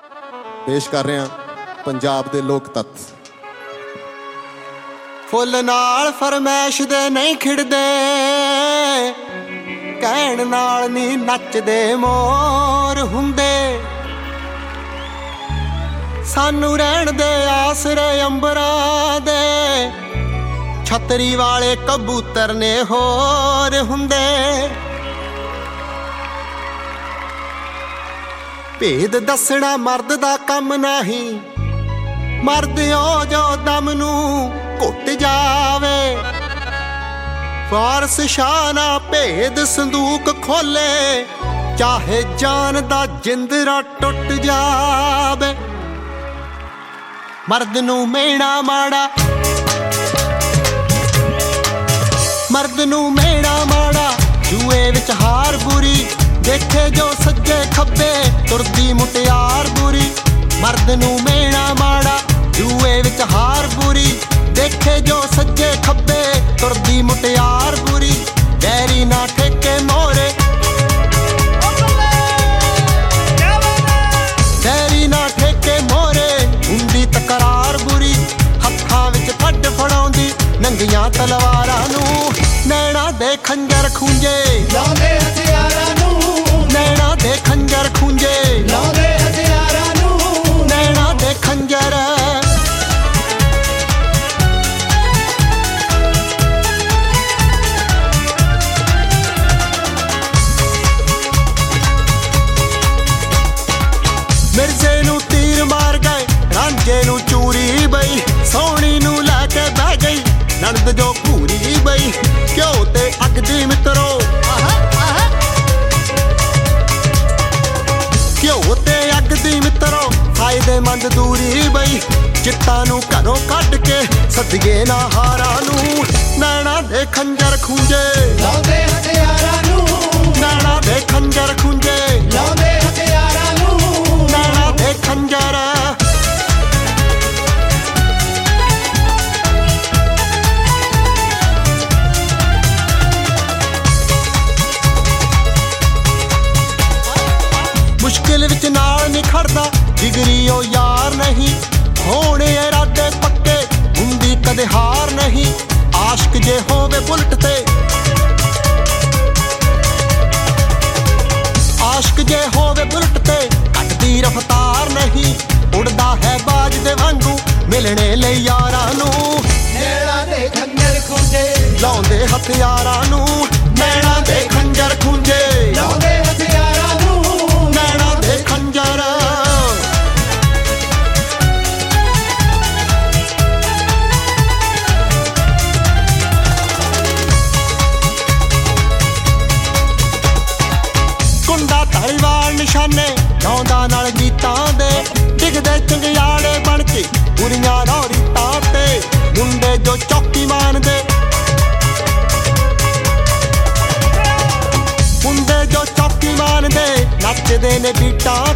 ਪੇਸ਼ ਕਰ ਰਿਹਾ ਪੰਜਾਬ ਦੇ ਲੋਕ ਤੱਤ। ਫੁੱਲ ਨਾਲ ਫਰਮੈਸ਼ ਦੇ ਨਹੀਂ ਖਿੜਦੇ, ਕਹਿਣ ਨਾਲ ਨਹੀਂ ਨੱਚਦੇ ਮੋਰ ਹੁੰਦੇ। ਸਾਨੂੰ ਰਹਿਣ ਦੇ ਆਸਰੇ ਅੰਬਰਾਂ ਦੇ, ਛਤਰੀ ਵਾਲੇ ਕਬੂਤਰ ਨੇ ਹੋਰ ਹੁੰਦੇ। ਭੇਦ ਦੱਸਣਾ ਮਰਦ ਦਾ ਕੰਮ ਨਹੀਂ, ਮਰਦ ਓ ਜੋ ਦਮ ਨੂੰ ਘੁੱਟ ਜਾਵੇ। ਫਾਰਸ ਸ਼ਾਹ ਨਾ ਭੇਦ ਸੰਦੂਕ ਖੋਲੇ, ਚਾਹੇ ਜਾਨ ਦਾ ਜਿੰਦਰਾ ਟੁੱਟ ਜਾਵੇ। ਮਰਦ ਨੂੰ ਮਿਹਣਾ ਮਾੜਾ, ਮਰਦ ਨੂੰ ਮਿਹਣਾ ਮਾੜਾ, ਜੂਏ ਵਿੱਚ ਹਾਰ ਬੁਰੀ। ਦੇਖੇ ਜੋ ਸੱਜੇ ਖੱਬੇ ਤੁਰਦੀ ਮੁਟਿਆਰ ਬੁਰੀ। ਮਰਦ ਨੂੰ ਮਿਹਣਾ ਮਾੜਾ, ਜੂਏ ਵਿੱਚ ਹਾਰ ਬੁਰੀ। ਦੇਖੇ ਜੋ ਸੱਜੇ ਖੱਬੇ ਤੁਰਦੀ ਮੁਟਿਆਰ ਬੁਰੀ। ਡੈਰੀ ਨਾ ਠੇਕੇ ਮੋਰੇ, ਡੈਰੀ ਨਾ ਠੇਕੇ ਮੋਰੇ, ਹੁੰਦੀ ਤਕਰਾਰ ਬੁਰੀ। ਹੱਥਾਂ ਵਿੱਚ ਫੱਡ ਫੜਾਉਂਦੀ ਨੰਗੀਆਂ ਤਲਵਾਰਾਂ ਨੂੰ। ਨੈਣਾ ਦੇ ਖੰਜਰ ਖੂੰਜੇ ਲਾਉਂਦੇ ਹਥਿਆਰਾਂ ਨੂੰ, ਨੈਣਾ ਦੇ ਖੰਜਰ ਖੂੰਜੇ ਲਾਉਂਦੇ ਹਥਿਆਰਾਂ ਨੂੰ। ਨੈਣਾ ਦੇ ਖੰਜਰ ਮਿਰਜ਼ੇ ਨੂੰ ਤੀਰ ਮਾਰ ਗਏ, ਰਾਂਝੇ ਨੂੰ ਚੂਰੀ ਬਈ। ਸੋਹਣੀ ਨੂੰ ਲੈ ਕੇ ਬਹਿ ਗਈ ਨਣਦ ਜੋ ਘੂਰੀ ਬਈ। ਘਿਓ ਤੇ ਅੱਗ ਦੀ ਮਿੱਤਰੋ, ਘਿਓ ਤੇ ਅੱਗ ਦੀ ਮਿੱਤਰੋ, ਫਾਇਦੇਮੰਦ ਦੂਰੀ ਬਈ। ਚਿੱਟਾਂ ਨੂੰ ਘਰੋਂ ਕੱਢ ਕੇ ਸੱਦੀਏ ਨਾ ਹਾਰਾਂ ਨੂੰ। ਨੈਣਾ ਦੇ ਖੰਜਰ ਖੂੰਜੇ ਲਾਉਂਦੇ ਹਥਿਆਰਾਂ ਨੂੰ, ਨੈਣਾ ਦੇ ਖੰਜਰ ਖੂੰਜੇ ਲਾਉਂਦੇ ਹਥਿਆਰਾਂ ਨੂੰ। ਨੈਣਾ ਦੇ ਖੰਜਰ ਮੁਸ਼ਕਿਲ ਵਿੱਚ ਨਾਲ ਨਹੀਂ ਖੜਦਾ, ਜਿਗਰੀ ਉਹ ਯਾਰ ਨਹੀਂ। ਹੋਣੇ ਇਰਾਦੇ ਪੱਕੇ, ਹੁੰਦੀ ਕਦੇ ਹਾਰ ਨਹੀਂ। ਆਸ਼ਕ ਜੇ ਹੋਵੇ ਬੁਲਟ ਤੇ, ਆਸ਼ਕ ਜੇ ਹੋਵੇ ਬੁਲਟ ਤੇ, ਘਟਦੀ ਰਫਤਾਰ ਨਹੀਂ। ਉੜਦਾ ਹੈ ਬਾਜ ਦੇ ਵਾਂਗੂ ਮਿਲਣੇ ਲਈ ਯਾਰਾਂ ਨੂੰ। ਨੈਣਾ ਦੇ ਖੰਜਰ ਖੂੰਜੇ ਲਾਉਂਦੇ ਹਥਿਆਰਾਂ ਨੂੰ। ਨੈਣਾ ਦੇ ਖੰਜਰ ਖੂੰਜੇ ਲਾਉਂਦੇ ਹਥਿਆਰਾਂ ਨੂੰ। ਨੈਣਾ ਦੇ ਖੰਜਰ ਕੁੰਡਾ ਧਾਰੀਵਾਲ ਨਿਸ਼ਾਨੇ ਲਾਉਂਦਾ ਨਾਲ ਗੀਤਾਂ ਦੇ। ਡਿੱਗਦੇ ਚੰਗਿਆੜੇ ਬਣ ਕੇ ਕੁੜੀਆਂ ਰੌਰੀਤਾਂ ਤੇ। ਮੁੰਡੇ ਜੋ ਚੌਕੀ ਮਾਨਦੇ, ਮੁੰਡੇ ਜੋ ਚੌਕੀ ਮਾਨਦੇ, ਨੱਚਦੇ ਨੇ ਬੀਟਾਂ